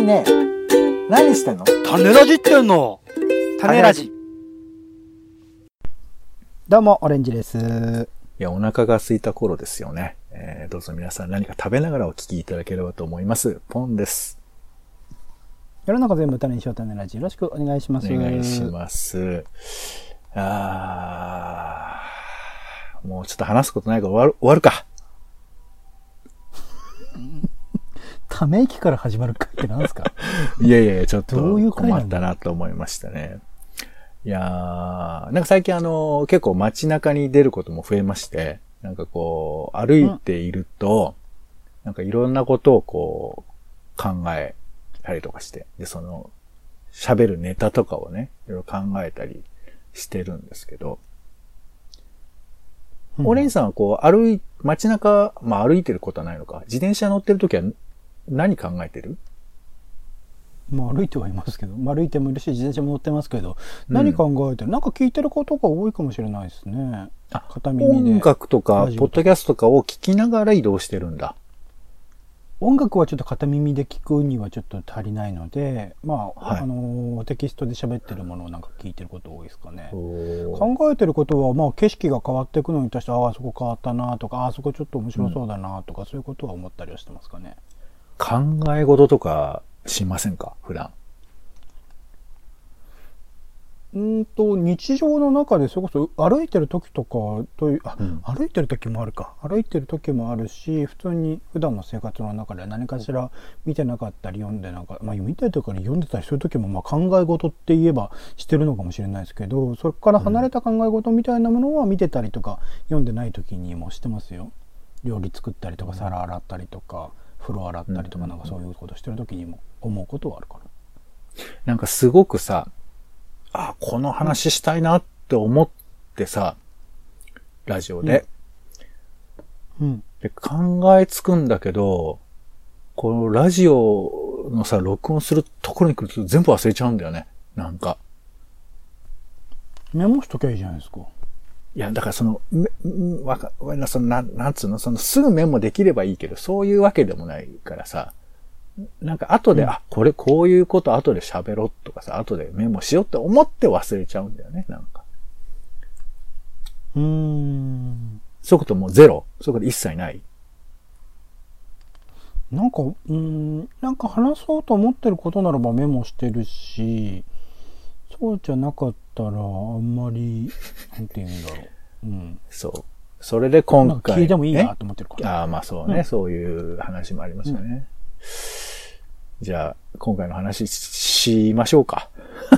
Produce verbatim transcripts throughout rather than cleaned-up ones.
えねえ、何してんの？ 種ラジってんの。種ラジ。 どうもオレンジです。 いや、お腹が空いた頃ですよね。えー、どうぞ皆さん何か食べながらお聞きいただければと思います。ポンです。 世の中全部種にしよう種ラジ、よろしくお願いします。 お願いします。あー、もうちょっと話すことないから終わる、終わるか。 ため息から始まる回って何ですか？ いやいやいや、ちょっとどういう回なの？ 困ったなと思いましたね。いやー、なんか最近あの、結構街中に出ることも増えまして、なんかこう、歩いていると、うん、なんかいろんなことをこう、考えたりとかして、で、その、喋るネタとかをね、いろいろ考えたりしてるんですけど、うん、オレンジさんはこう、歩い、街中、まあ歩いてることはないのか、自転車乗ってるときは何考えてる？ まあ歩いてはいますけど、まあ、歩いてもいるし自転車も乗ってますけど、うん、何考えてる？なんか聞いてることが多いかもしれないですね。 あ、 片耳で。 音楽とか、ポッドキャストとかを聞きながら移動してるんだ。 音楽はちょっと片耳で聞くにはちょっと足りないので、まあ、はい、あの、テキストで喋ってるものをなんか聞いてること多いですかね。考えてることは、まあ景色が変わっていくのに対して、ああ、そこ変わったなとか、ああ、そこちょっと面白そうだなとか、うん、そういうことは思ったりはしてますかね。 考え事とかしませんか？普段。 うんと日常の中でそれこそ歩いてる時とかというあ、うん、歩いてる時もあるか歩いてる時もあるし、普通に普段の生活の中で何かしら見てなかったり読んでなんか、まあ、見てる時に読んでたりする時もまあ考え事って言えばしてるのかもしれないですけど、それから離れた考え事みたいなものは見てたりとか読んでない時にもしてますよ。料理作ったりとか皿洗ったりとか風呂洗ったりとかなんかそういうことしてる時にも思うことはあるから。 なんかすごくさ、あ、この話したいなって思ってさ、ラジオで。 うん。うん、 で考えつくんだけど、このラジオのさ、録音するところに来ると全部忘れちゃうんだよね。なんか。 メモしときゃいいじゃないですか。 いや、だからその、め、わか、その、なん、なんつうの、その、すぐメモできればいいけど、そういうわけでもないからさ、なんか後で、うん、あ、これこういうこと後で喋ろうとかさ、後でメモしようって思って忘れちゃうんだよね、なんか。 うーん。 そういうこともうゼロ？そういうこと一切ない？ なんか、うーん、なんか話そうと思ってることならばメモしてるし、そうじゃなかったらあんまり、なんて言うんだろう。うん。 そう。それで今回、ね。 聞いてもいいなと思ってるから。 ああ、まあそうね、うん、そういう話もありますよね。うんじゃあ、今回の話しましょうか。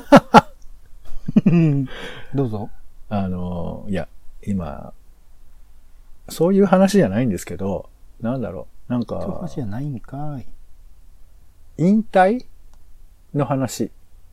どうぞ。 あの、いや、今、そういう話じゃないんですけど、なんだろう、なんか、 そういう話じゃないんかい。 引退の話。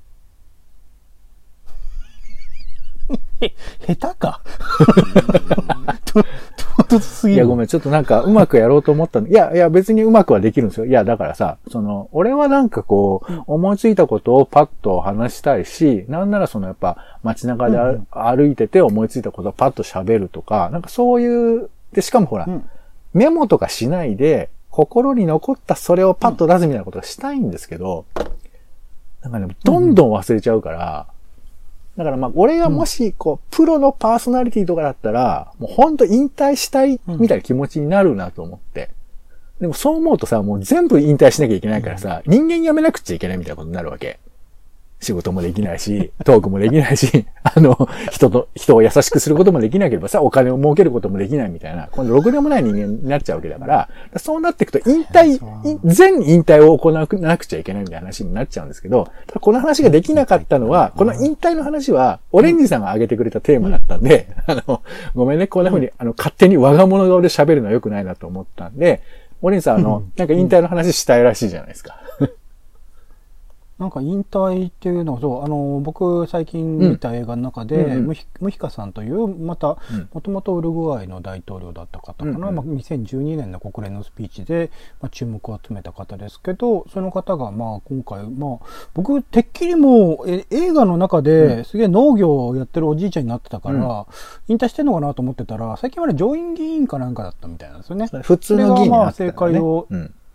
下手かと唐突すぎる。 いやごめん、ちょっとなんかうまくやろうと思ったの。いや、いや別にうまくはできるんですよ。いや、だからさ、その、俺はなんかこう、思いついたことをパッと話したいし、なんならそのやっぱ街中で、うんうん、歩いてて思いついたことをパッと喋るとか、なんかそういう、で、しかもほら、うん、メモとかしないで、心に残ったそれをパッと出すみたいなことがしたいんですけど、うん、なんかね、どんどん忘れちゃうから、うんだからまあ、俺がもし、こう、プロのパーソナリティとかだったら、もうほんと引退したいみたいな気持ちになるなと思って。でもそう思うとさ、もう全部引退しなきゃいけないからさ、人間辞めなくちゃいけないみたいなことになるわけ。仕事もできないし、トークもできないし、あの、人と、人を優しくすることもできなければさ、お金を儲けることもできないみたいな、このろくでもない人間になっちゃうわけだから、そうなっていくと引退、全引退を行わなくちゃいけないみたいな話になっちゃうんですけど、ただこの話ができなかったのは、この引退の話は、オレンジさんが挙げてくれたテーマだったんで、あの、ごめんね、こんな風に、あの、勝手に我が物顔で喋るのは良くないなと思ったんで、オレンジさん、あの、なんか引退の話したいらしいじゃないですか。 なんか引退っていうのはそうあの僕最近見た映画の中で、うんうんうん、ムヒカさんというまたもともとウルグアイの大統領だった方かな、うんうんまあ、にせんじゅうにねんの国連のスピーチで、まあ、注目を集めた方ですけど、その方がまあ今回、まあ、僕てっきりもうえ映画の中ですげえ農業をやってるおじいちゃんになってたから、うん、引退してんのかなと思ってたら最近まで上院議員かなんかだったみたいなんですよね。 普通の議員になってた、ね、 それがまあ政界を、うん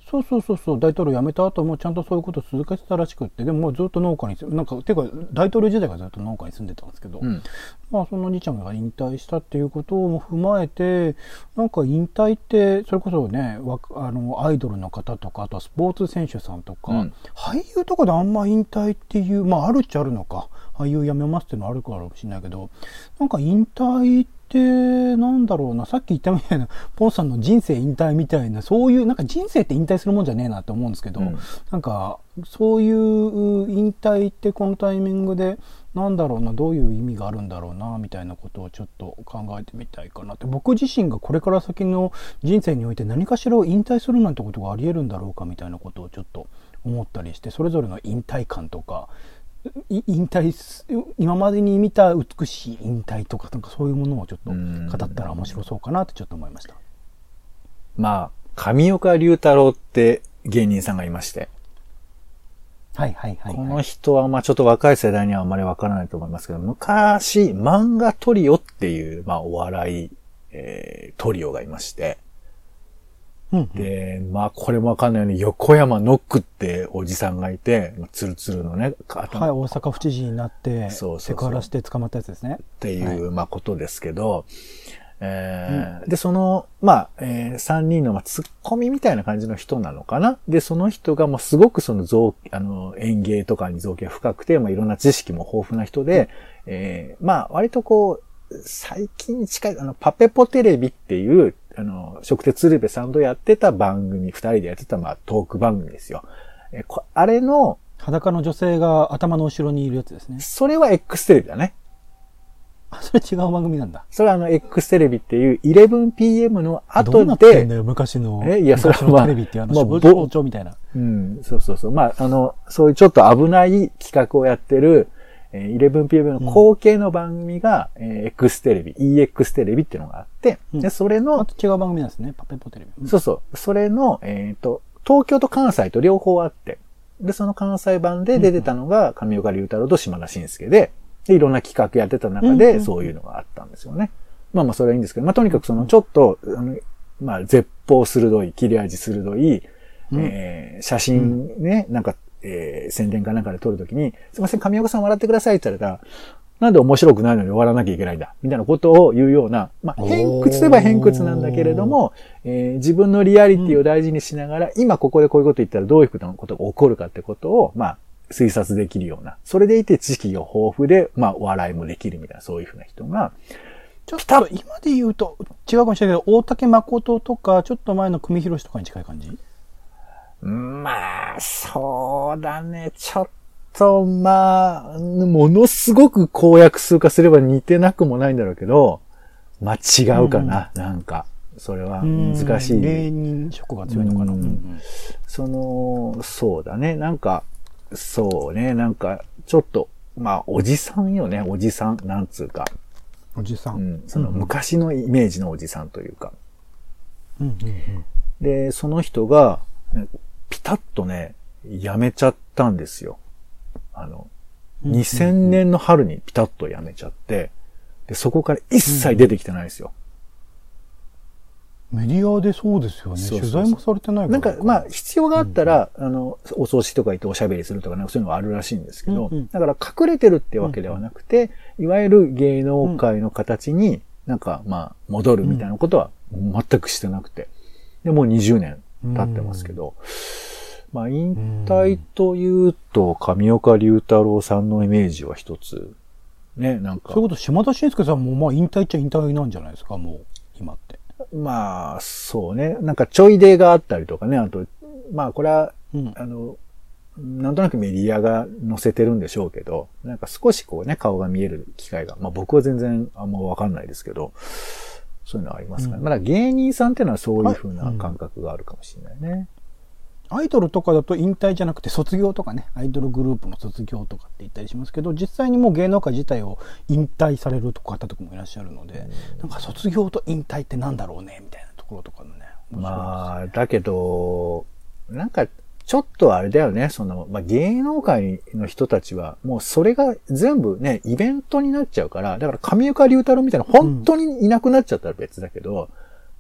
そうそうそうそう、大統領辞めた後もちゃんとそういうことを続けてたらしくって、でももうずっと農家に、なんか、てか、大統領時代からずっと農家に住んでたんですけど、うん、まあ、その兄ちゃんが引退したっていうことを踏まえて、なんか引退って、それこそね、あの、アイドルの方とか、あとはスポーツ選手さんとか、うん、俳優とかであんま引退っていう、まあ、あるっちゃあるのか、俳優辞めますっていうのはあるかもしれないけど、なんか引退って、で、なんだろうな、さっき言ったみたいな、ポンさんの人生引退みたいな、そういう、なんか人生って引退するもんじゃねえなって思うんですけど、うん、なんか、そういう引退ってこのタイミングで、なんだろうな、どういう意味があるんだろうな、みたいなことをちょっと考えてみたいかなって、僕自身がこれから先の人生において何かしらを引退するなんてことがあり得るんだろうか、みたいなことをちょっと思ったりして、それぞれの引退感とか、引退今までに見た美しい引退とかなんかそういうものをちょっと語ったら面白そうかなってちょっと思いました。 まあ上岡龍太郎って芸人さんがいまして、 はいはいはい、はい、 この人はまあちょっと若い世代にはあまりわからないと思いますけど、昔漫画トリオっていうまあお笑い、えー、トリオがいまして。うんうん、で、まあ、これもわかんないように、横山ノックっておじさんがいて、ツルツルのね、 はい、大阪府知事になって、そうそうそう、セクハラして捕まったやつですね。 っていう、はい、まあ、ことですけど、えーうん、で、その、まあ、えー、さんにんの、まあ、ツッコミみたいな感じの人なのかな。で、その人が、もうすごくその造、あの、演芸とかに造形が深くて、まあ、いろんな知識も豊富な人で、うん、えー、まあ、割とこう、最近に近い、あの、パペポテレビっていう、あの、食鉄鶴瓶さんとやってた番組、二人でやってた、まあ、トーク番組ですよ。え、こあれの、 裸の女性が頭の後ろにいるやつですね。 それは X テレビだね。 あ、それ違う番組なんだ。 それはあの、X テレビっていう じゅういちピーエム の後で。 どうなってんだよ、昔の。 え、いや、それはまあ、 テレビっていうあの、包丁みたいな。 うん、そうそうそう。まあ、あの、そういうちょっと危ない企画をやってる、じゅういちピーエム の後継の番組が、うん、えー、X テレビ、イーエックス テレビっていうのがあって、うん、で、それの、 あと違う番組なんですね、パペポテレビ。 うん、そうそう。それの、えっと、東京と関西と両方あって、で、その関西版で出てたのが、上岡龍太郎と島田紳介で、で、いろんな企画やってた中で、そういうのがあったんですよね。まあまあ、それはいいんですけど、まあ、とにかくその、ちょっと、あの、まあ、絶望鋭い、切れ味鋭い、うん、えー、写真ね、うん、なんか、えー、宣伝かなんかで撮るときに、すいません、上岡さん笑ってくださいって言ったら、なんで面白くないのに終わらなきゃいけないんだみたいなことを言うような、まあ、偏屈といえば偏屈なんだけれども、えー、自分のリアリティを大事にしながら、うん、今ここでこういうこと言ったらどういうことが起こるかってことを、まあ、推察できるような。それでいて知識が豊富で、まあ、笑いもできるみたいな、そういうふうな人が、 ちょっと今で言うと、違うかもしれないけど、大竹誠とか、ちょっと前の久米宏とかに近い感じ？ まあ、そうだね。ちょっと、まあ、ものすごく公約数化すれば似てなくもないんだろうけど、まあ違うかな、うん、なんか。それは難しい。 芸人色が強いのかな、うんうん、 その、そうだね。なんか、そうね。なんか、ちょっと、まあ、おじさんよね。おじさん。なんつうか。 おじさん。 うん。その昔のイメージのおじさんというか。 うんうんうん、 で、その人が、ピタッとね、辞めちゃったんですよ。あの、にせんねんの春にピタッと辞めちゃって、で、そこから一切出てきてないですよ。 メディアでそうですよね。そうそうそう、取材もされてないから。 なんか、まあ、必要があったら、うんうん、あの、お葬式とか行っておしゃべりするとか、なんかそういうのがあるらしいんですけど、うんうん、だから隠れてるってわけではなくて、うんうん、いわゆる芸能界の形になんか、まあ、戻るみたいなことは全くしてなくて。で、もうにじゅうねん経ってますけど、うん、まあ、引退というと、上岡龍太郎さんのイメージは一つ、ね、なんか。 そういうこと、島田紳介さんも、まあ、引退っちゃ引退なんじゃないですか、もう、今って。 まあ、そうね。なんかちょい出があったりとかね。あと、まあこれは、うん、あの、なんとなくメディアが載せてるんでしょうけど、なんか少しこうね、顔が見える機会が、まあ僕は全然あんまわかんないですけど、そういうのはありますから、ね。うん、まだ芸人さんっていうのはそういう風な感覚があるかもしれないね。 アイドルとかだと引退じゃなくて卒業とかね、アイドルグループの卒業とかって言ったりしますけど、実際にもう芸能界自体を引退される方とかもいらっしゃるので、うん、なんか卒業と引退ってなんだろうね、みたいなところとかのね。 まあ、だけど、なんかちょっとあれだよね、その、まあ、芸能界の人たちはもうそれが全部ね、イベントになっちゃうから、だから上岡龍太郎みたいな本当にいなくなっちゃったら別だけど、うん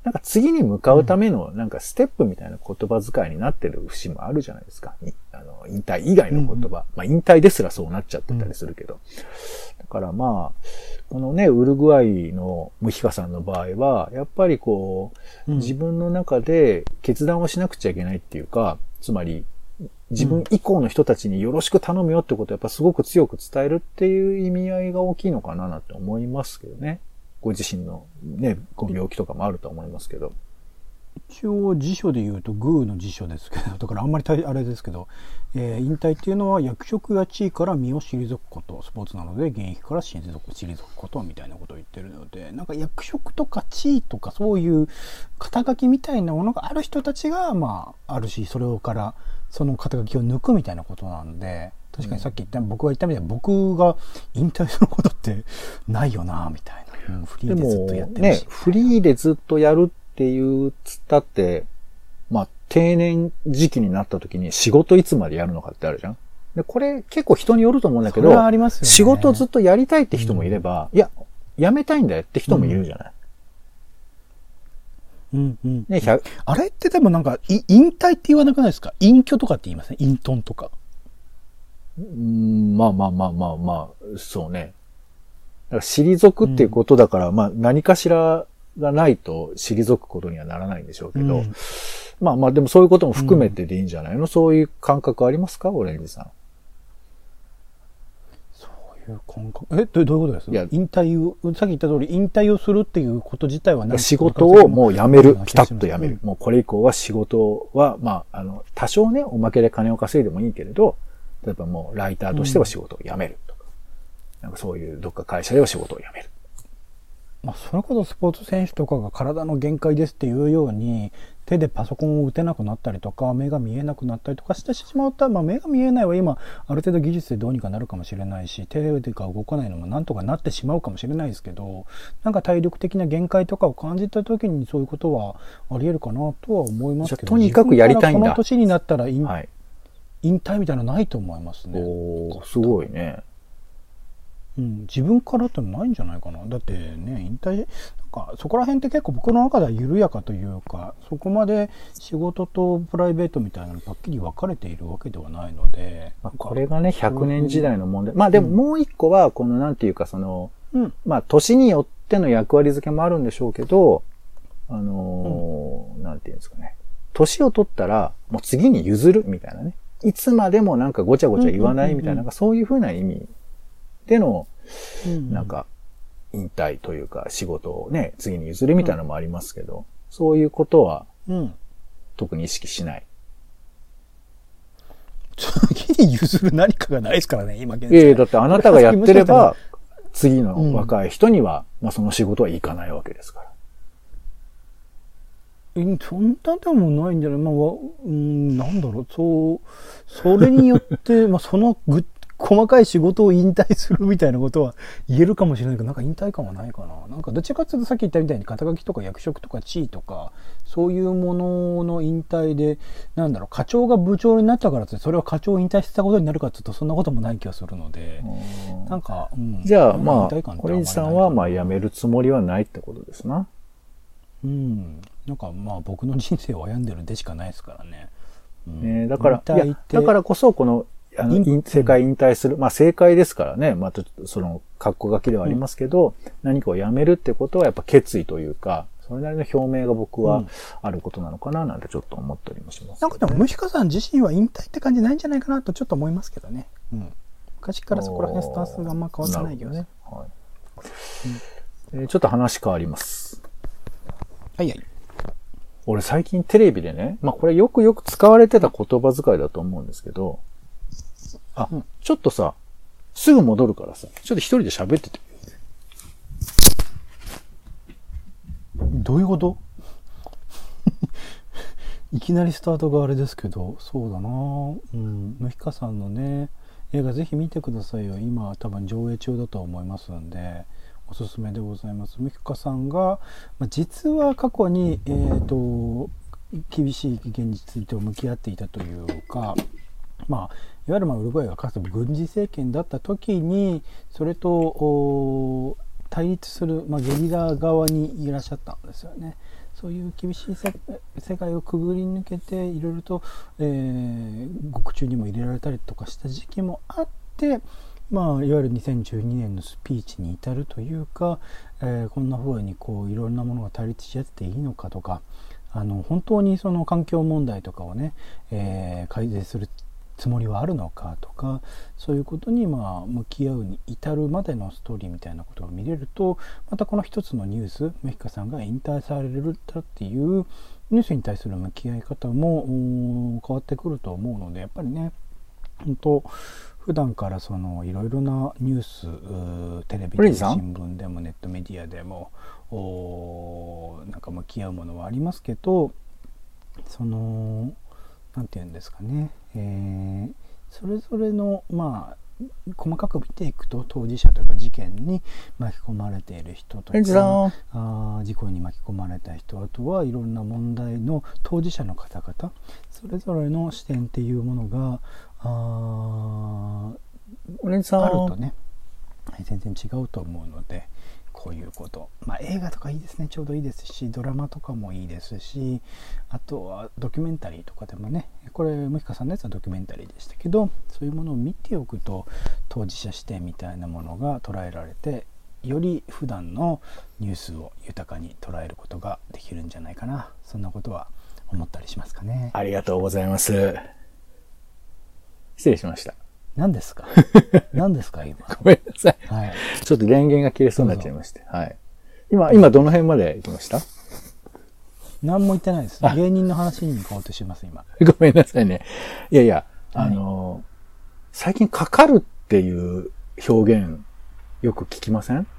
なんか次に向かうためのなんかステップみたいな言葉遣いになってる節もあるじゃないですか。あの引退以外の言葉。うんうん、まあ引退ですらそうなっちゃってたりするけど。うん、だからまあ、このね、ウルグアイのムヒカさんの場合は、やっぱりこう、自分の中で決断をしなくちゃいけないっていうか、つまり、自分以降の人たちによろしく頼むよってことをやっぱすごく強く伝えるっていう意味合いが大きいのかななんて思いますけどね。ご自身のね、ご病気とかもあると思いますけど。 一応辞書で言うとグーの辞書ですけど、だからあんまりあれですけど、えー、引退っていうのは役職や地位から身を退くこと、スポーツなので現役から退く、退くことみたいなことを言ってるので、なんか役職とか地位とかそういう肩書きみたいなものがある人たちが、まあ、あるし、それからその肩書きを抜くみたいなことなんで、確かにさっき言った、うん、僕が言ったみたいに僕が引退することってないよな、みたいな。うん、フリーでずっとやってるし。 ね、フリーでずっとやるっていうつったって、まあ、定年時期になった時に仕事いつまでやるのかってあるじゃん。で、これ結構人によると思うんだけど、 ありますよね、 仕事ずっとやりたいって人もいれば、うん、いや、辞めたいんだよって人もいるじゃない。 うんうんうん、 ね、 あれってでもなんか、引退って言わなくないですか？隠居とかって言いますね。隠遁とか。 うん、まあまあまあまあまあ、そうね。だから退くっていうことだから、うん、まあ何かしらがないと退くことにはならないんでしょうけど、うん、まあまあでもそういうことも含めてでいいんじゃないの、うん、そういう感覚ありますか？オレンジさん。 そういう感覚。え、どういうことです？いや、引退を、さっき言った通り引退をするっていうこと自体は何？ 仕事をもう辞める。ピタッと辞める。もうこれ以降は仕事は、まあ、あの、多少ね、おまけで金を稼いでもいいけれど、例えばもうライターとしては仕事を辞めるとか、うん、なんかそういうどっか会社では仕事を辞める。 まあ、それこそスポーツ選手とかが体の限界ですっていうように手でパソコンを打てなくなったりとか目が見えなくなったりとかしてしまったら、まあ、目が見えないは今ある程度技術でどうにかなるかもしれないし手でが動かないのもなんとかなってしまうかもしれないですけど、なんか体力的な限界とかを感じた時にそういうことはあり得るかなとは思いますけど、 とにかくやりたいんだ。 この年になったら引、 はい、 引退みたいなのないと思いますね。 おー、すごいね。 うん、自分からってのないんじゃないかな。だってね、引退、なんかそこら辺って結構僕の中では緩やかというか、そこまで仕事とプライベートみたいなのパッキリ分かれているわけではないので。 まあ、これがね、ひゃくねん時代の問題。まあでももう一個は、このなんていうかその、うん、まあ年によっての役割付けもあるんでしょうけど、あのーうん、なんていうんですかね。年を取ったら、もう次に譲るみたいなね。いつまでもなんかごちゃごちゃ言わないみたいな、そういうふうな意味での、なんか、引退というか仕事をね、次に譲るみたいなのもありますけど、うん、そういうことは、特に意識しない。 次に譲る何かがないですからね、今現在。 ええ、だってあなたがやってれば、次の若い人には、うん、まあその仕事はいかないわけですから。 そんなでもないんじゃない、まあ、うん、なんだろう、そう、それによって、まあ、そのぐ、細かい仕事を引退するみたいなことは言えるかもしれないけど、なんか引退感はないかな。なんかどっちかっていうとさっき言ったみたいに肩書きとか役職とか地位とか、そういうものの引退で、なんだろう、課長が部長になったからって、それは課長を引退したことになるかっていうと、そんなこともない気がするので、なんか、うん。 じゃあ、まあ、オレンジさんは、まあ、辞めるつもりはないってことですな。 うん。なんかまあ僕の人生を歩んでるでしかないですからね。 うん、ねだから、いや、だからこそこの、あの、正解引退する。まあ正解ですからね。また、その、格好書きではありますけど、うん、何かをやめるってことはやっぱ決意というか、それなりの表明が僕はあることなのかななんてちょっと思ったりもします、ね。 なんかでも、ムヒカさん自身は引退って感じないんじゃないかなとちょっと思いますけどね。うん。昔からそこら辺スタンスがあんま変わってないけどね。はい。 うんえー、ちょっと話変わります。 はいはい。 俺最近テレビでね、まあこれよくよく使われてた言葉遣いだと思うんですけど、あ、うん、ちょっとさ、すぐ戻るからさ、ちょっと一人で喋ってて。 どういうこといきなりスタートがあれですけど、そうだなぁ。うん、ムヒカさんのね、映画ぜひ見てくださいよ。今多分上映中だと思いますんで。おすすめでございます。ムヒカさんが、まあ、実は過去に、えーと、厳しい現実と向き合っていたというか、まあ、いわゆるまあウルグアイがかつて軍事政権だった時に、それと対立する、まあ、ゲリラ側にいらっしゃったんですよね。 そういう厳しいせ世界をくぐり抜けていろいろと、えー、獄中にも入れられたりとかした時期もあって、まあ、いわゆるにせんじゅうにねんのスピーチに至るというか、えー、こんな風にこういろんなものが対立し合っていいのかとか、あの本当にその環境問題とかをね、えー、改善するつもりはあるのかとか、そういうことにまあ向き合うに至るまでのストーリーみたいなことが見れると、またこの一つのニュース、メヒカさんが引退されるっていうニュースに対する向き合い方も変わってくると思うので、やっぱりね、本当普段からそのいろいろなニュース、テレビでも新聞でもネットメディアでもなんか向き合うものはありますけど、そのなんていうんですかね、えー、それぞれのまあ細かく見ていくと、当事者というか事件に巻き込まれている人とか、あ事故に巻き込まれた人、あとはいろんな問題の当事者の方々、それぞれの視点っていうものがああるとね、全然違うと思うので、こういうこと、まあ、映画とかいいですね、ちょうどいいですし、ドラマとかもいいですし、あとはドキュメンタリーとかでもね、これムヒカさんのやつはドキュメンタリーでしたけど、そういうものを見ておくと当事者視点みたいなものが捉えられて、より普段のニュースを豊かに捉えることができるんじゃないかな、そんなことは思ったりしますかね。 ありがとうございます。失礼しました。 何ですか何ですか今。 ごめんなさい。 はい。 ちょっと電源が切れそうになっちゃいまして。はい。今、今どの辺まで行きました？ 何も言ってないです。芸人の話に行こうとします、今。 ごめんなさいね。いやいや、はい、あの、最近かかるっていう表現、よく聞きません？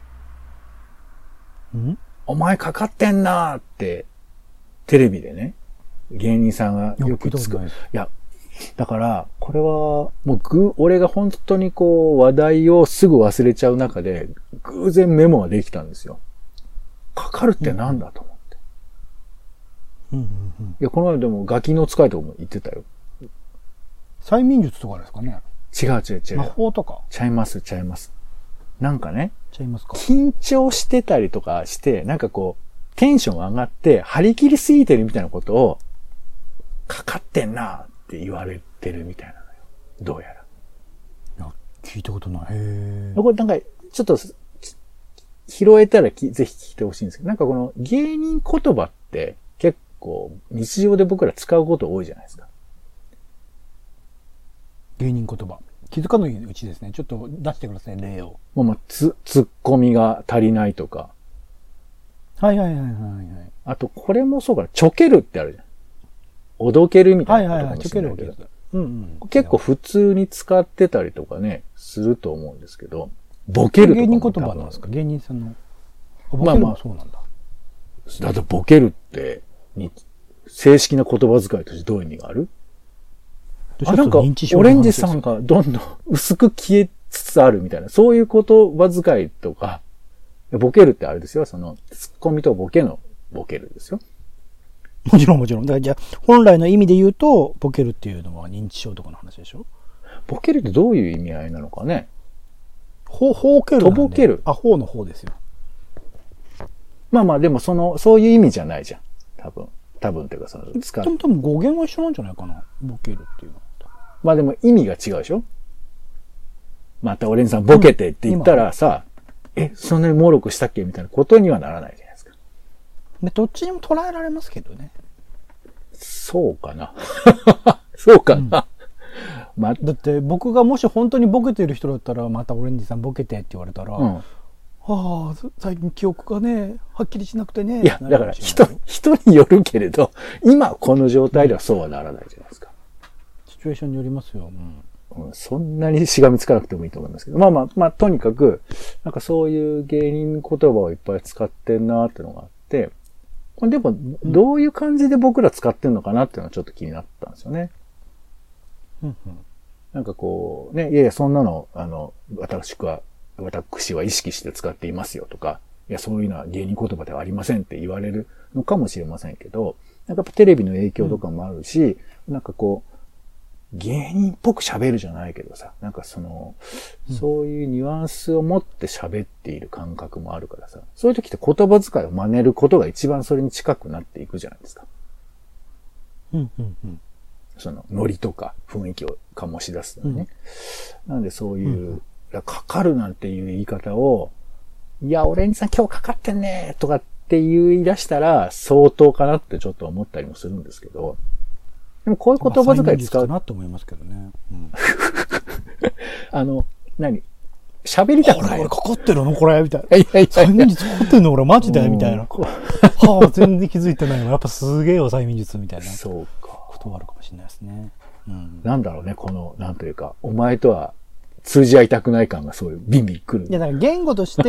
ん？ お前かかってんなーって、テレビでね、芸人さんがよくつく。いや、だから、これは、もうぐ、俺が本当にこう、話題をすぐ忘れちゃう中で、偶然メモができたんですよ。かかるってなんだと思って。 うんうんうん、 いや、この間でもガキの使いとかも言ってたよ。 催眠術とかですかね？ 違う違う違う。 魔法とか？ ちゃいますちゃいます。なんかね、 ちゃいますか？ 緊張してたりとかして、なんかこう、テンション上がって、張り切りすぎてるみたいなことを、かかってんなって言われてるみたいなのよ。どうやら。 いや、聞いたことない。へー。これなんか、ちょっと、拾えたらきぜひ聞いてほしいんですけど、なんかこの芸人言葉って結構日常で僕ら使うこと多いじゃないですか。 芸人言葉。気づかないうちですね。ちょっと出してください、例を。 もうまあ、つ、ツッコミが足りないとか。 はいはいはいはいはい。 あと、これもそうかな、ちょけるってあるじゃん。おどけるみたいなことかもしれないけど。 うんうん、 結構普通に使ってたりとかね、すると思うんですけど、ボケるとかも。 芸人言葉なんですか？芸人さんの。 まあまあ、 そうなんだ。 だってボケるって、に、正式な言葉遣いとしてどういう意味がある？あ、なんか、オレンジさんがどんどん薄く消えつつあるみたいな、そういう言葉遣いとか、ボケるってあれですよ、その、ツッコミとボケのボケるですよ。 もちろんもちろん。だからじゃあ、本来の意味で言うと、ボケるっていうのは認知症とかの話でしょ？ ボケるってどういう意味合いなのかね？ ほ、ほうける。 とぼける。 あ、ほうの方ですよ。 まあまあ、でもその、そういう意味じゃないじゃん。多分。多分っていうか、その、 使う。でも多分語源は一緒なんじゃないかな。ボケるっていうのは。 まあでも意味が違うでしょ？またオレンジさんボケてって言ったらさ、うん、え、そんなに猛録したっけみたいなことにはならないじゃないですか。 で、どっちにも捉えられますけどね。 そうかな。そうかな。 うん、ま、だって僕がもし本当にボケてる人だったら、またオレンジさんボケてって言われたら、うん、はあ、最近記憶がね、はっきりしなくてね。 いや、だから人、人によるけれど、今この状態ではそうはならないじゃないですか。 シチュエーションによりますよ。 うんうん、そんなにしがみつかなくてもいいと思いますけど。まあまあ、まあ、とにかく、なんかそういう芸人言葉をいっぱい使ってんなーってのがあって、でも、どういう感じで僕ら使ってんのかなっていうのはちょっと気になったんですよね。 うんうん、 なんかこう、ね、いやいや、そんなの、あの、私は、私は意識して使っていますよとか、いや、そういうのは芸人言葉ではありませんって言われるのかもしれませんけど、なんかテレビの影響とかもあるし、うん、なんかこう、 芸人っぽく喋るじゃないけどさ、なんかその、うん、そういうニュアンスを持って喋っている感覚もあるからさ、そういう時って言葉遣いを真似ることが一番それに近くなっていくじゃないですか。 うんうんうん。 その、ノリとか雰囲気を醸し出すのね。うん、なんでそういう、うん、かかるなんていう言い方を、いや、オレンジさん今日かかってんねとかって言い出したら相当かなってちょっと思ったりもするんですけど、でもこういう言葉遣い使う。 かなと思いますけどね。うん、 あの、何喋りたくない。 俺かかってるのこれみたいな。 いやいやいや。 催眠術かかってんの俺マジでみたいな。はあ、全然気づいてないの。やっぱすげえよ、催眠術みたいな。 そうか。 ことがあるかもしれないですね。 うん、なんだろうね、この、なんというか、お前とは通じ合いたくない感がそういうビンビン来る。 いや、だから言語として、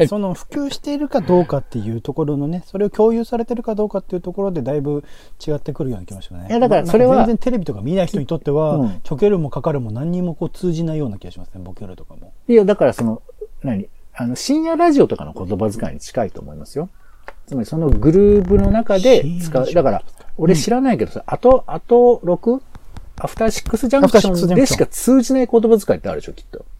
その普及しているかどうかっていうところのね、それを共有されてるかどうかっていうところでだいぶ違ってくるような気がしますね。 いや、だからそれは。 全然テレビとか見ない人にとっては、うん、チョケるもかかるも何にもこう通じないような気がしますね、ボケるとかも。 いや、だからその、何あの、深夜ラジオとかの言葉遣いに近いと思いますよ。つまりそのグループの中で使う。だから、俺知らないけどさ、うん、あと、あとろく？アフターシックスジャンクションでしか通じない言葉遣いってあるでしょ、きっと。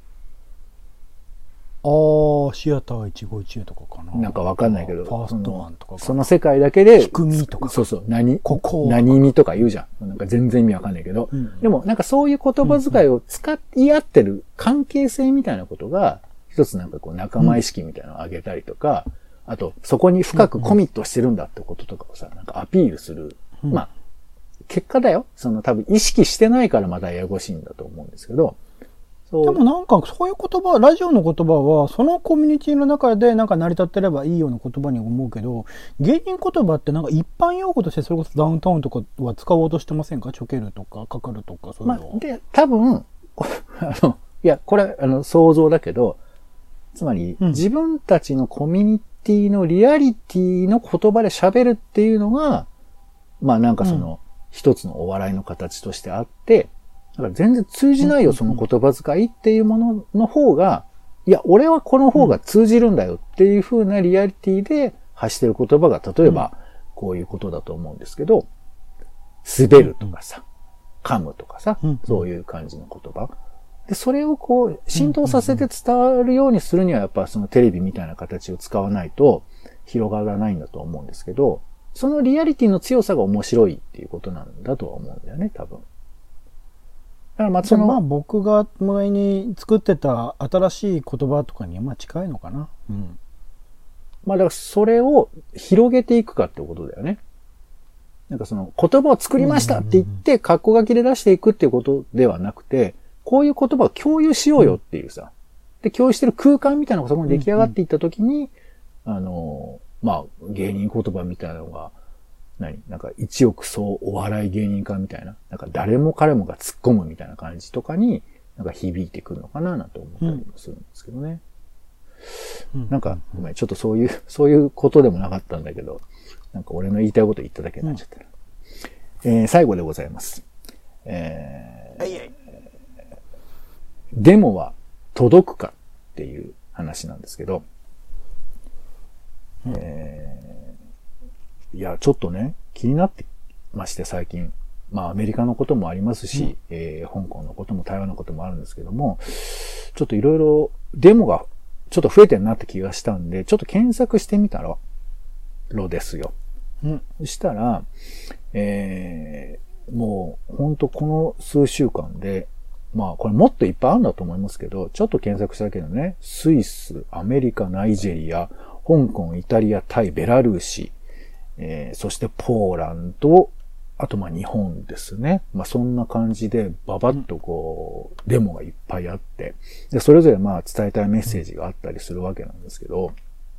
ああ、シアターいちごいちとかかな。 なんかわかんないけど。 ファーストワンとかか。 その世界だけで。 低みとか。 そうそう。何、 ここ。 何みとか言うじゃん。なんか全然意味わかんないけど。うん、でもなんかそういう言葉遣いを使い合ってる関係性みたいなことが、一つなんかこう仲間意識みたいなのを上げたりとか、うん、あとそこに深くコミットしてるんだってこととかをさ、なんかアピールする。うん、まあ、結果だよ。その多分意識してないからまだややこしいんだと思うんですけど。 そうでもなんかそういう言葉、ラジオの言葉はそのコミュニティの中でなんか成り立ってればいいような言葉に思うけど、芸人言葉ってなんか一般用語としてそれこそダウンタウンとかは使おうとしてませんか？ちょけるとかかかるとかそういうのは。 まあ、で、多分、あの、いや、これあの想像だけど、つまり、うん、自分たちのコミュニティのリアリティの言葉で喋るっていうのが、まあなんかその、うん、一つのお笑いの形としてあって、だから全然通じないよ、その言葉遣いっていうものの方が、いや、俺はこの方が通じるんだよっていう風なリアリティで発してる言葉が、例えば、こういうことだと思うんですけど、滑るとかさ、噛むとかさ、そういう感じの言葉。で、それをこう、浸透させて伝わるようにするには、やっぱそのテレビみたいな形を使わないと広がらないんだと思うんですけど、そのリアリティの強さが面白いっていうことなんだとは思うんだよね、多分。だからまあそのまあ僕が前に作ってた新しい言葉とかにまあ近いのかな。うん。 まあだからそれを広げていくかってことだよね。なんかその言葉を作りましたって言って格好書きで出していくっていうことではなくて、こういう言葉を共有しようよっていうさ。で、共有してる空間みたいなのがそこに出来上がっていったときに、うんうん、あの、まあ芸人言葉みたいなのが、何なんか一億総お笑い芸人化みたいな。なんか誰も彼もが突っ込むみたいな感じとかに、なんか響いてくるのかななんて思ったりもするんですけどね。うん、なんか、ごめん、ちょっとそういう、そういうことでもなかったんだけど、なんか俺の言いたいこと言っただけになっちゃったら。うん、えー、最後でございます。えー、はいはい、デモは届くかっていう話なんですけど、うん、えーいや、ちょっとね、気になってまして、最近。まあ、アメリカのこともありますし、うん、えー、香港のことも台湾のこともあるんですけども、ちょっといろいろデモがちょっと増えてるなって気がしたんで、ちょっと検索してみたら、ろですよ。うん。そしたら、えー、もう、ほんとこの数週間で、まあ、これもっといっぱいあるんだと思いますけど、ちょっと検索したけどね、スイス、アメリカ、ナイジェリア、香港、イタリア、タイ、ベラルーシ、えー、そしてポーランド、あとまあ日本ですね。まあそんな感じでババッとこう、デモがいっぱいあって、で、それぞれまあ伝えたいメッセージがあったりするわけなんですけど、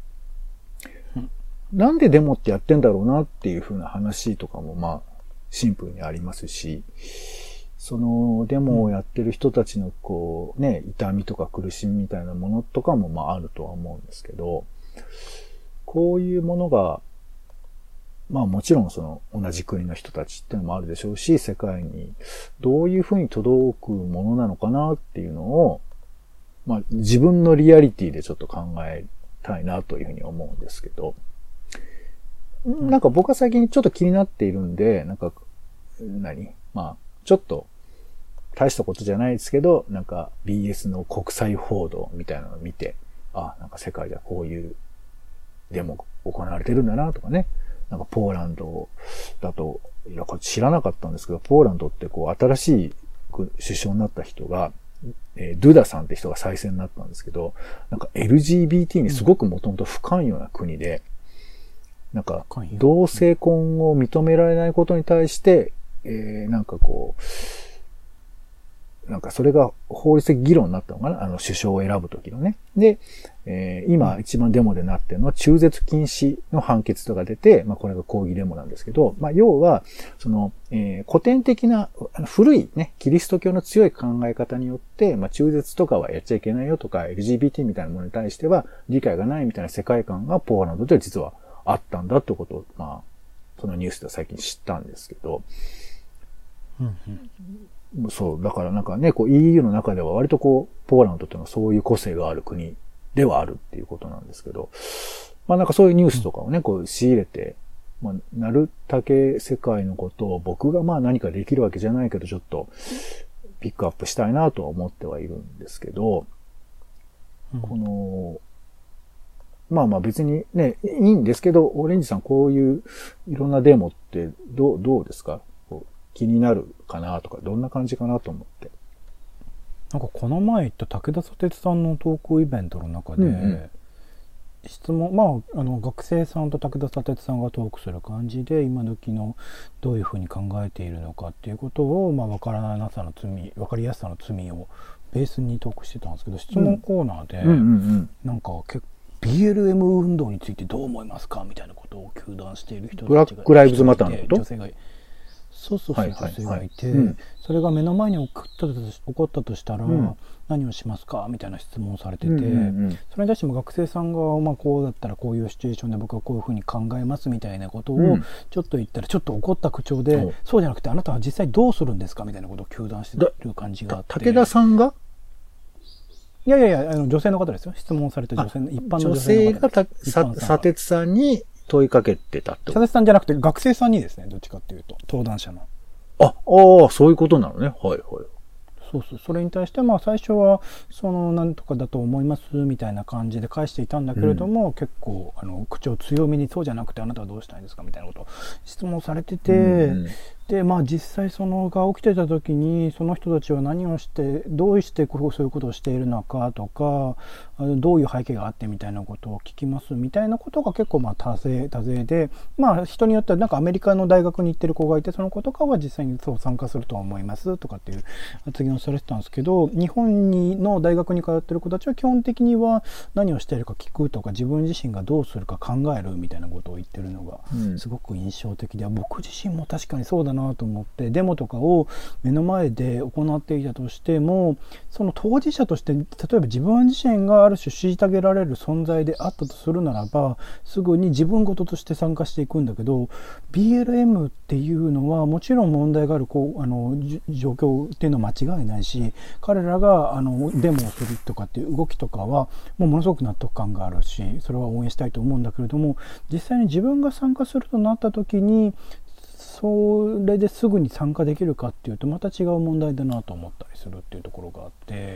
なんでデモってやってんだろうなっていう風な話とかもまあシンプルにありますし、そのデモをやってる人たちのこうね、痛みとか苦しみみたいなものとかもまああるとは思うんですけど、こういうものがまあもちろんその同じ国の人たちっていうのもあるでしょうし、世界にどういうふうに届くものなのかなっていうのを、まあ自分のリアリティでちょっと考えたいなというふうに思うんですけど、なんか僕は最近ちょっと気になっているんで、なんか、何まあちょっと大したことじゃないですけど、なんか ビーエス の国際報道みたいなのを見て、あ、なんか世界ではこういうデモ行われてるんだなとかね。なんかポーランドだと、いや、これ知らなかったんですけど、ポーランドってこう新しい首相になった人が、えー、ドゥダさんって人が再選になったんですけど、なんか エルジービーティー にすごくもともと不寛容な国で、なんか同性婚を認められないことに対して、えー、なんかこう、なんかそれが法律的議論になったのかな、あの首相を選ぶときのね。で、えー、今一番デモでなってるのは中絶禁止の判決とか出て、まあこれが抗議デモなんですけど、まあ要は、その、えー、古典的な、古いね、キリスト教の強い考え方によって、まあ中絶とかはやっちゃいけないよとか、エルジービーティー みたいなものに対しては理解がないみたいな世界観がポーランドで実はあったんだってことを、まあ、そのニュースで最近知ったんですけど、 うんうん、 そう、だからなんかね、こう イーユー の中では割とこう、ポーランドっていうのはそういう個性がある国ではあるっていうことなんですけど、まあなんかそういうニュースとかをね、こう仕入れて、まあ、なるだけ世界のことを僕がまあ何かできるわけじゃないけど、ちょっとピックアップしたいなとは思ってはいるんですけど、うん、この、まあまあ別にね、いいんですけど、オレンジさんこういういろんなデモってどう、どうですか？気になるかなとか、どんな感じかなと思って。 なんかこの前言った武田砂鉄さんのトークイベントの中で、うんうん、質問、まあ、あの学生さんと武田砂鉄さんがトークする感じで、今時のどういうふうに考えているのかっていうことを、まあ分からなさの罪、分かりやすさの罪をベースにトークしてたんですけど、質問コーナーで、うんうんうん、なんか結構、ビーエルエム 運動についてどう思いますかみたいなことを糾弾している人たちが、 ブラックライブズマターのこと？ 女性がそうそうそう、はいはいはい、女性がいて、うん、それが目の前に起こったと、起こったとしたら、うん、何をしますかみたいな質問をされてて、うんうんうん、それに対しても学生さんが、まあ、こうだったらこういうシチュエーションで僕はこういうふうに考えますみたいなことをちょっと言ったら、ちょっと怒った口調で、うん、そうじゃなくてあなたは実際どうするんですかみたいなことを糾弾してる感じがあって。 武田さんがいやいやいや、あの女性の方ですよ。質問された女性の、一般の女性の方。 女性が砂鉄さんに問いかけてたってこと？ 砂鉄さんじゃなくて学生さんにですね、どっちかっていうと、登壇者の。 あ、ああ、そういうことなのね。はいはい。 そうそう。それに対して、まあ最初は、その、なんとかだと思いますみたいな感じで返していたんだけれども、うん、結構、あの、口調強めに、そうじゃなくてあなたはどうしたいんですかみたいなことを質問されてて、うん、で、まあ実際そのが起きてた時に、その人たちは何をして、どうしてこうそういうことをしているのかとか、どういう背景があってみたいなことを聞きますみたいなことが結構まあ多勢、多勢で、まあ人によってはなんかアメリカの大学に行ってる子がいて、その子とかは実際にそう参加するとは思いますとかっていう発言をされてたんですけど、日本にの大学に通ってる子たちは基本的には何をしているか聞くとか、自分自身がどうするか考えるみたいなことを言ってるのがすごく印象的で、うん、僕自身も確かにそうだなと思って、デモとかを目の前で行っていたとしても、その当事者として例えば自分自身がある種虐げられる存在であったとするならば、すぐに自分事として参加していくんだけど、 ビーエルエム っていうのはもちろん問題があるこうあの状況っていうのは間違いないし、彼らがあのデモをするとかっていう動きとかはもうものすごく納得感があるし、それは応援したいと思うんだけれども、実際に自分が参加するとなった時にそれですぐに参加できるかっていうとまた違う問題だなと思ったりするっていうところがあって、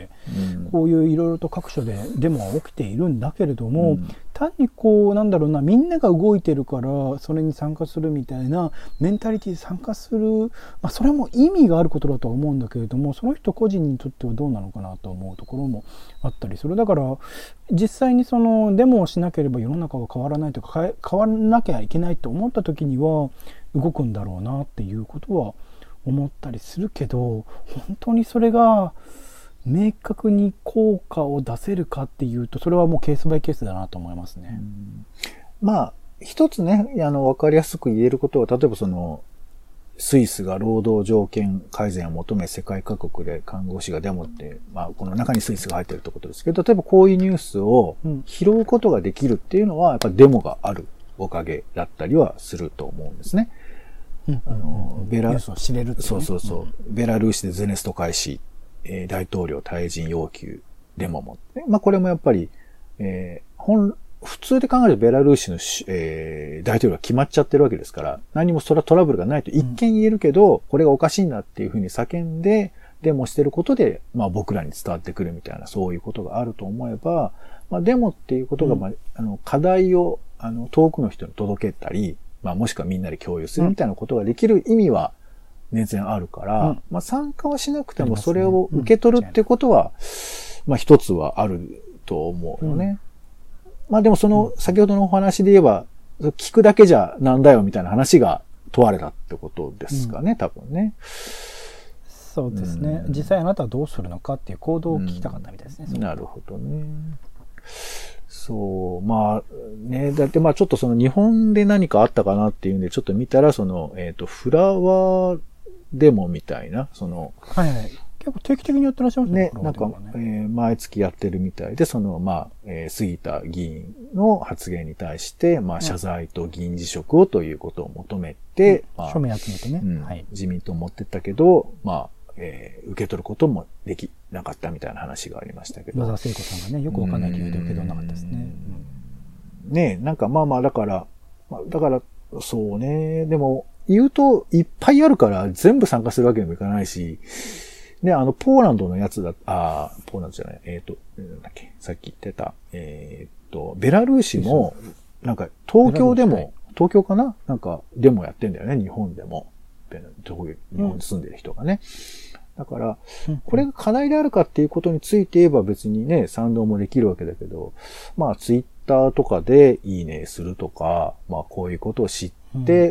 うん、こういういろいろと各所でデモは起きているんだけれども、うん、単にこうなんだろうな、みんなが動いてるからそれに参加するみたいなメンタリティで参加する、まあ、それも意味があることだとは思うんだけれども、その人個人にとってはどうなのかなと思うところもあったりする。だから実際にそのデモをしなければ世の中が変わらないとか変わらなきゃいけないと思った時には動くんだろうなっていうことは思ったりするけど、本当にそれが明確に効果を出せるかっていうと、それはもうケースバイケースだなと思いますね。 うん、まあ一つね、あの分かりやすく言えることは、例えばそのスイスが労働条件改善を求め世界各国で看護師がデモって、まあこの中にスイスが入ってるってことですけど、例えばこういうニュースを拾うことができるっていうのはやっぱデモがあるおかげだったりはすると思うんですね。 うんうんうん、あのベラ知れるって、ね、 そうそうそう、うん、ベラルーシでゼネスト開始、えー、大統領退陣要求デモも、まあこれもやっぱり、えー、本普通で考えるとベラルーシの、えー、大統領が決まっちゃってるわけですから、何もそれはトラブルがないと一見言えるけど、うん、これがおかしいなっていうふうに叫んでデモしてることで、まあ僕らに伝わってくるみたいな、そういうことがあると思えば、まあデモっていうことが、まあ、あの、課題を、あの、遠くの人に届けたり、まあもしくはみんなで共有するみたいなことができる意味は、全然あるから、うん、まあ参加はしなくてもそれを受け取るってことは、うん、まあ一つはあると思うよね。うん、まあでもその、先ほどのお話で言えば、聞くだけじゃなんだよみたいな話が問われたってことですかね、うん、多分ね。 そうですね、うん。実際あなたはどうするのかっていう行動を聞きたかったみたいですね。 うん、なるほどね。そう、まあね、だってまあちょっとその日本で何かあったかなっていうんでちょっと見たら、その、えっと、フラワーデモみたいな、その、 はいはい。結構定期的にやってらっしゃいますね。 ね、なんか、ねえー、毎月やってるみたいで、その、まあ、えー、杉田議員の発言に対して、まあ、謝罪と議員辞職をということを求めて、 うんまあ、 署名集めてね、 うんはい。 自民党持ってったけど、まあ、えー、受け取ることもできなかったみたいな話がありましたけど。 野田聖子さんがね、よくわかんない理由で受け取らなかったですね。 うん、ねなんかまあまあ、だから、まあ、だから、そうね、でも、言うといっぱいあるから全部参加するわけにもいかないし、で、あの、ポーランドのやつだ、あ、ポーランドじゃない、えっと、なんだっけ、さっき言ってた、えっと、ベラルーシも、なんか、東京でも、東京かななんか、デモやってんだよね、日本でも。日本に住んでる人がね。だから、これが課題であるかっていうことについて言えば別にね、賛同もできるわけだけど、まあ、ツイッターとかでいいねするとか、まあ、こういうことを知って、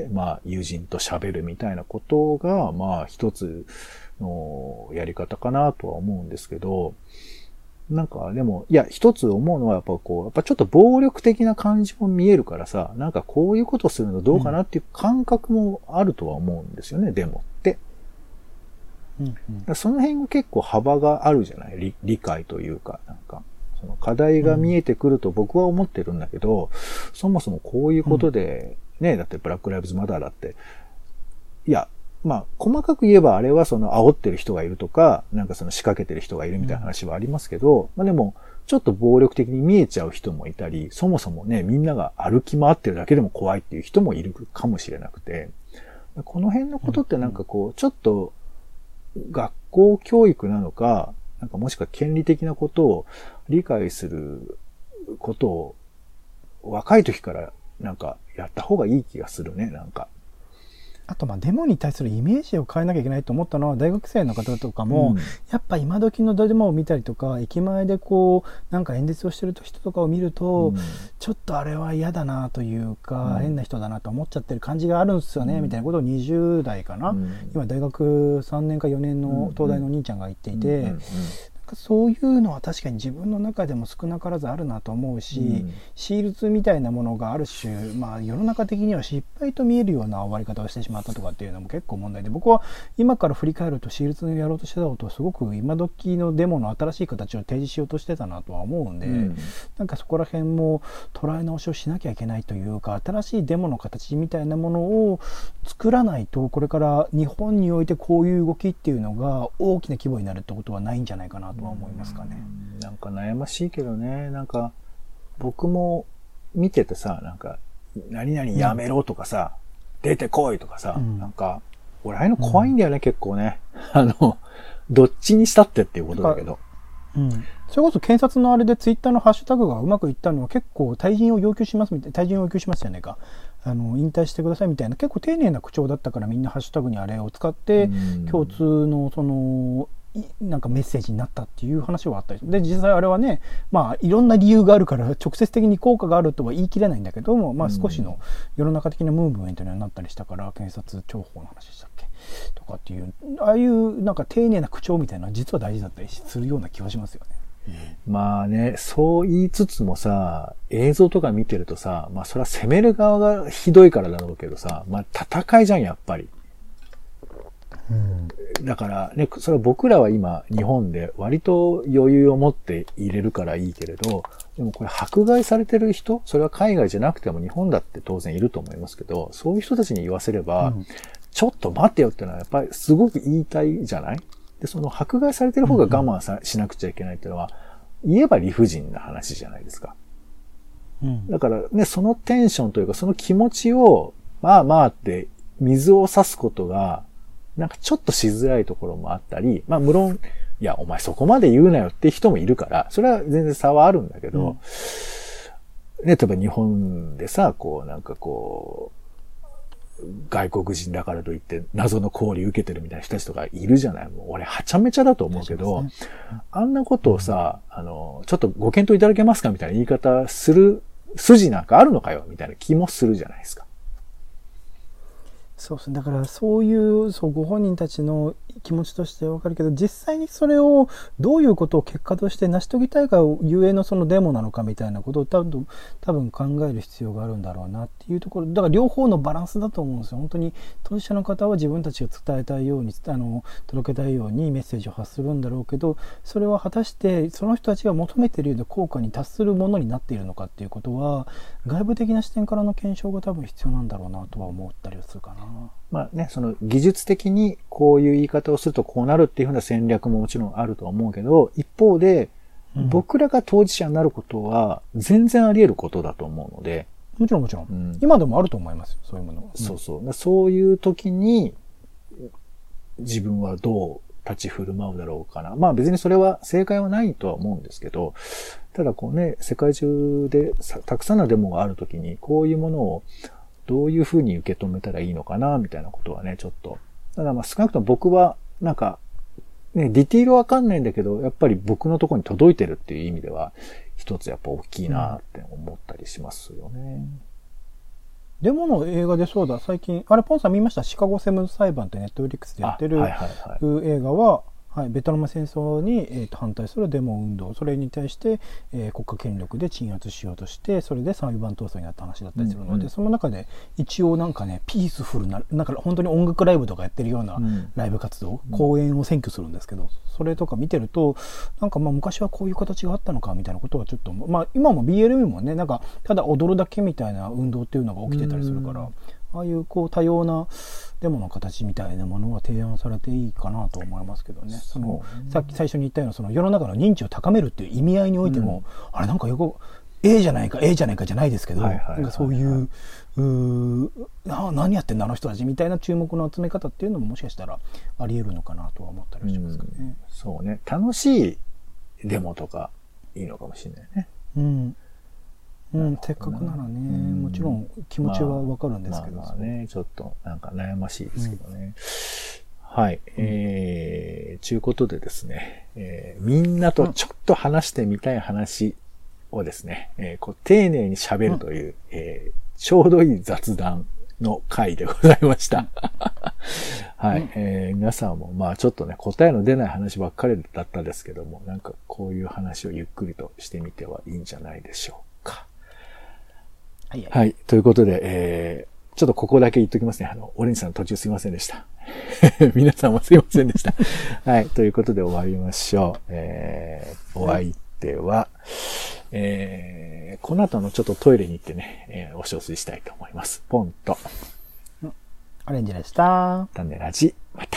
うん、まあ、友人と喋るみたいなことが、まあ、一つのやり方かなとは思うんですけど、なんか、でも、いや、一つ思うのはやっぱこう、やっぱちょっと暴力的な感じも見えるからさ、なんかこういうことするのどうかなっていう感覚もあるとは思うんですよね、デモって。うんうん、その辺が結構幅があるじゃない 理, 理解というか、なんか、その課題が見えてくると僕は思ってるんだけど、うん、そもそもこういうことで、ね、だってブラックライブズマターだって、いや、まあ、細かく言えばあれはその煽ってる人がいるとか、なんかその仕掛けてる人がいるみたいな話はありますけど、うん、まあでも、ちょっと暴力的に見えちゃう人もいたり、そもそもね、みんなが歩き回ってるだけでも怖いっていう人もいるかもしれなくて、この辺のことってなんかこう、ちょっと学校教育なのか、なんかもしくは権利的なことを理解することを若い時からなんかやった方がいい気がするね、なんか。 あとまあデモに対するイメージを変えなきゃいけないと思ったのは、大学生の方とかも、うん、やっぱ今時のデモを見たりとか、駅前でこうなんか演説をしてる人とかを見ると、うん、ちょっとあれは嫌だなというか、うん、変な人だなと思っちゃってる感じがあるんですよね、うん、みたいなことをにじゅう代かな、うん、今大学さんねんかよねんの東大の兄ちゃんが言っていて、うんうんうんうん、そういうのは確かに自分の中でも少なからずあるなと思うし、うん、シールズみたいなものがある種、まあ、世の中的には失敗と見えるような終わり方をしてしまったとかっていうのも結構問題で、僕は今から振り返るとシールズのやろうとしてたことはすごく今時のデモの新しい形を提示しようとしてたなとは思うんで、うん、なんかそこら辺も捉え直しをしなきゃいけないというか、新しいデモの形みたいなものを作らないと、これから日本においてこういう動きっていうのが大きな規模になるってことはないんじゃないかなとは思いますかね。 なんか悩ましいけどね、なんか僕も見ててさ、なんか何々やめろとかさ、うん、出てこいとかさ、うん、なんか俺ああいうの怖いんだよね、うん、結構ね。あのどっちにしたってっていうことだけど。 うん、それこそ検察のあれでツイッターのハッシュタグがうまくいったのは結構退陣を要求しますみたいな、退陣を要求しますじゃないか、あの引退してくださいみたいな結構丁寧な口調だったから、みんなハッシュタグにあれを使って共通のそのなんかメッセージになったっていう話はあったりで、実際あれはね、まあいろんな理由があるから直接的に効果があるとは言い切れないんだけども、まあ少しの世の中的なムーブメントにはなったりしたから、検察庁法の話でしたっけとかっていう、ああいうなんか丁寧な口調みたいなのは実は大事だったりするような気はしますよね。 まあね、そう言いつつもさ、映像とか見てるとさ、まあそれは攻める側がひどいからだろうけどさ、まあ戦いじゃん、やっぱり。うん、だからね、それは僕らは今日本で割と余裕を持って入れるからいいけれど、でもこれ迫害されてる人、それは海外じゃなくても日本だって当然いると思いますけど、そういう人たちに言わせれば、うん、ちょっと待ってよってのはやっぱりすごく言いたいじゃない？で、その迫害されてる方が我慢さ、うん、しなくちゃいけないっていうのは、言えば理不尽な話じゃないですか。うん、だからね、そのテンションというかその気持ちを、まあまあって水を差すことが、 なんかちょっとしづらいところもあったり、まあ無論、いや、お前そこまで言うなよって人もいるから、それは全然差はあるんだけど、うん、ね、例えば日本でさ、こうなんかこう、外国人だからといって謎の交流受けてるみたいな人たちとかいるじゃない。もう俺はちゃめちゃだと思うけど、ね、あんなことをさ、あの、ちょっとご検討いただけますかみたいな言い方する筋なんかあるのかよみたいな気もするじゃないですか。 そうですね。だからそういう、そう、ご本人たちの気持ちとしてわかるけど、実際にそれをどういうことを結果として成し遂げたいかゆえのそのデモなのかみたいなことを多分、多分考える必要があるんだろうなっていうところ、だから両方のバランスだと思うんですよ。本当に当事者の方は自分たちが伝えたいように、あの、届けたいようにメッセージを発するんだろうけど、それは果たしてその人たちが求めているような効果に達するものになっているのかっていうことは、外部的な視点からの検証が多分必要なんだろうなとは思ったりはするかな。 まあね、その技術的にこういう言い方をするとこうなるっていうふうな戦略ももちろんあるとは思うけど、一方で、うん、僕らが当事者になることは全然あり得ることだと思うので。 もちろんもちろん。うん、今でもあると思いますよ、そういうものは。 そうそう。そういう時に自分はどう立ち振る舞うだろうかな。まあ別にそれは正解はないとは思うんですけど、ただこうね、世界中でたくさんのデモがある時にこういうものをどういうふうに受け止めたらいいのかな、みたいなことはね、ちょっと。ただまあ少なくとも僕は、なんか、ね、ディティールわかんないんだけど、やっぱり僕のところに届いてるっていう意味では、一つやっぱ大きいなって思ったりしますよね。うん、 デモの映画でそうだ、最近、あれ、ポンさん見ました？シカゴセブン裁判ってネットフリックスでやってる、はいはいはい、映画は、はい、ベトナム戦争に、えー、と反対するデモ運動、それに対して、えー、国家権力で鎮圧しようとして、それで裁判闘争になった話だったりするので、うんうん、その中で一応なんかね、ピースフルな、なんか本当に音楽ライブとかやってるようなライブ活動、うん、公演を選挙するんですけど、それとか見てると、なんかまあ昔はこういう形があったのかみたいなことはちょっと、まあ今も ビーエルエム もね、なんかただ踊るだけみたいな運動っていうのが起きてたりするから、うん、ああいうこう多様なデモの形みたいなものは提案されていいかなと思いますけどね。そのさっき最初に言ったようなその世の中の認知を高めるっていう意味合いにおいても、うん、あれなんかよく A じゃないか A じゃないかじゃないですけど、そういううあ何やってんだあの人たちみたいな注目の集め方っていうのももしかしたらあり得るのかなとは思ったりしますけどね。うん、 そうね、楽しいデモとかいいのかもしれないね。 うんうん、せっかくならね、うん、もちろん気持ちはわかるんですけど、 まあ、まあまあね、ちょっとなんか悩ましいですけどね。うん、はい、えー、ちゅうことでですね、えー、みんなとちょっと話してみたい話をですね、えー、こう丁寧に喋るという、うん、えー、ちょうどいい雑談の回でございました。はい、うん、えー、皆さんもまあちょっとね、答えの出ない話ばっかりだったですけども、なんかこういう話をゆっくりとしてみてはいいんじゃないでしょうか。はいはい、はい。ということで、えー、ちょっとここだけ言っときますね。あの、オレンジさん途中すいませんでした。皆さんもすいませんでした。はい。ということで終わりましょう。えー、お相手は、えー、この後のちょっとトイレに行ってね、えー、お小水したいと思います。ポンと。 オレンジでした。 種ラジ、また。